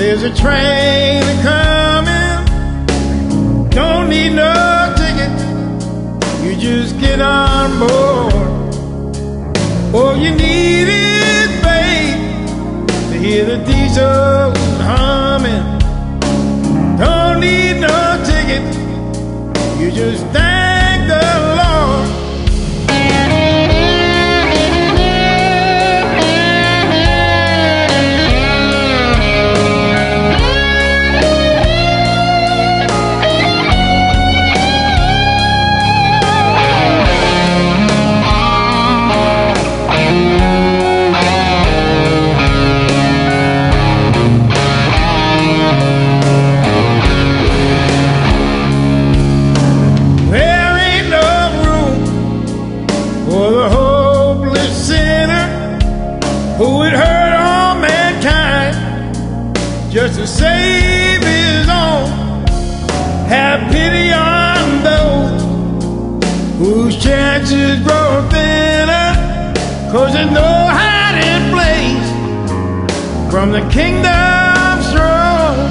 There's a train coming, don't need no ticket, you just get on board. All you need is faith to hear the diesel humming. Don't need no ticket, you just thank the Lord. For the hopeless sinner who would hurt all mankind just to save his own. Have pity on those whose chances grow thinner, 'cause there's no hiding place from the kingdom's throne.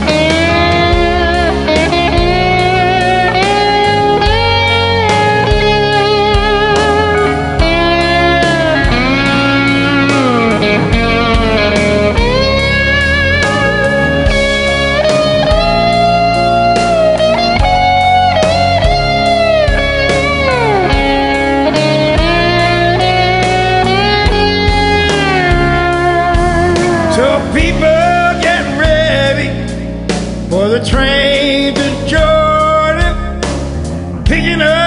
So people get ready for the train to Jordan, picking up